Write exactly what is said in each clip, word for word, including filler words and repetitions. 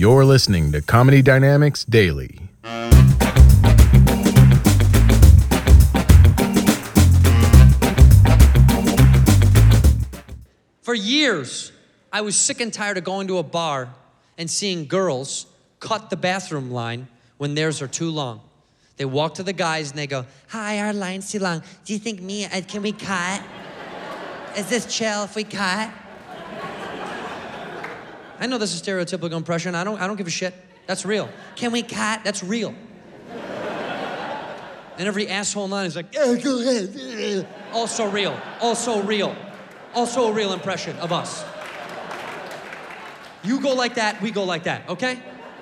You're listening to Comedy Dynamics Daily. For years, I was sick and tired of going to a bar and seeing girls cut the bathroom line when theirs are too long. They walk to the guys and they go, "Hi, our line's too long. Do you think me, uh, can we cut? Is this chill if we cut?" I know this is stereotypical impression. I don't, I don't give a shit. That's real. Can we cut? That's real. And every asshole in line is like, "Oh, go ahead." Also real. Also real. Also a real impression of us. You go like that, we go like that, okay?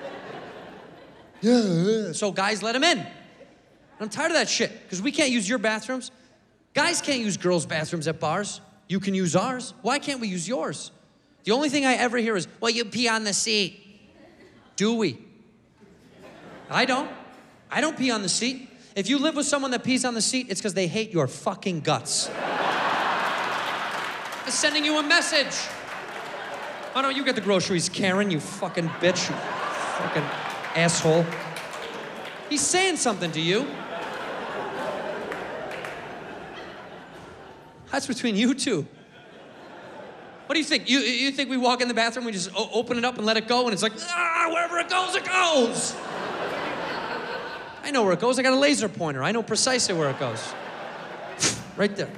Yeah. So guys, let him in. I'm tired of that shit, because we can't use your bathrooms. Guys can't use girls' bathrooms at bars. You can use ours. Why can't we use yours? The only thing I ever hear is, "Well, you pee on the seat." Do we? I don't. I don't pee on the seat. If you live with someone that pees on the seat, it's because they hate your fucking guts. I'm sending you a message. Why don't you get the groceries, Karen, you fucking bitch, you fucking asshole. He's saying something to you. That's between you two. What do you think? You, you think we walk in the bathroom, we just o- open it up and let it go, and it's like, ah, wherever it goes, it goes. I know where it goes. I got a laser pointer. I know precisely where it goes. Right there.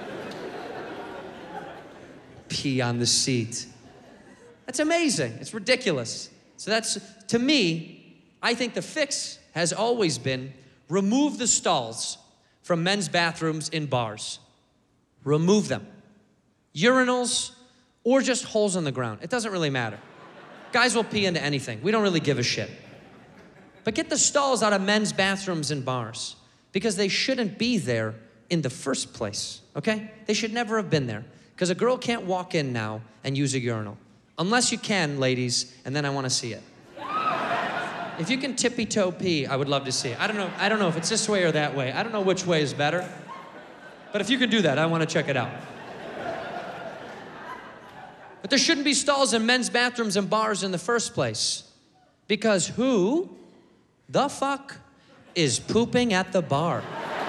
Pee on the seat. That's amazing. It's ridiculous. So that's, to me, I think the fix has always been remove the stalls from men's bathrooms in bars. Remove them. Urinals or just holes in the ground. It doesn't really matter. Guys will pee into anything. We don't really give a shit. But get the stalls out of men's bathrooms in bars, because they shouldn't be there in the first place, okay? They should never have been there. Because a girl can't walk in now and use a urinal. Unless you can, ladies, and then I want to see it. If you can tippy-toe pee, I would love to see it. I don't know, I don't know if it's this way or that way. I don't know which way is better. But if you can do that, I want to check it out. But there shouldn't be stalls in men's bathrooms and bars in the first place. Because who the fuck is pooping at the bar?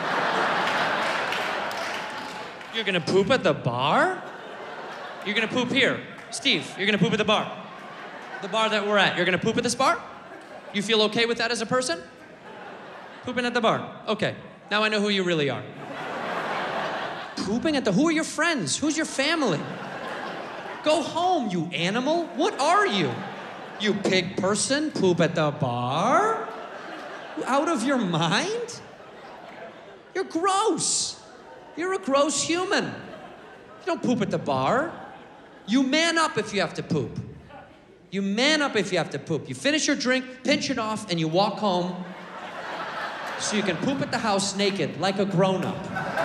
You're gonna poop at the bar? You're gonna poop here. Steve, you're gonna poop at the bar. The bar that we're at. You're gonna poop at this bar? You feel okay with that as a person? Pooping at the bar. Okay, now I know who you really are. Pooping at the, who are your friends? Who's your family? Go home, you animal. What are you? You pig person, poop at the bar? Out of your mind? You're gross. You're a gross human. You don't poop at the bar. You man up if you have to poop. You man up if you have to poop. You finish your drink, pinch it off, and you walk home so you can poop at the house naked like a grown-up.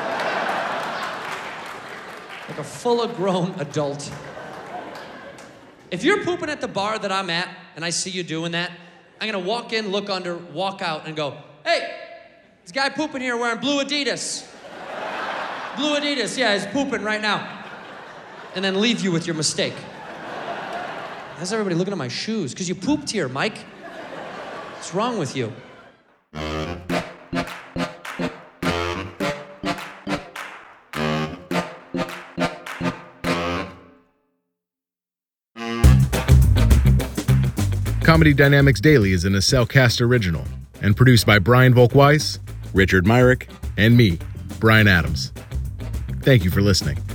Like a full-grown adult. If you're pooping at the bar that I'm at, and I see you doing that, I'm gonna walk in, look under, walk out, and go, "Hey, this guy pooping here wearing blue Adidas. Blue Adidas, yeah, he's pooping right now." And then leave you with your mistake. How's everybody looking at my shoes? Because you pooped here, Mike. What's wrong with you? Comedy Dynamics Daily is an Acelcast original and produced by Brian Volk-Weiss, Richard Myrick, and me, Brian Adams. Thank you for listening.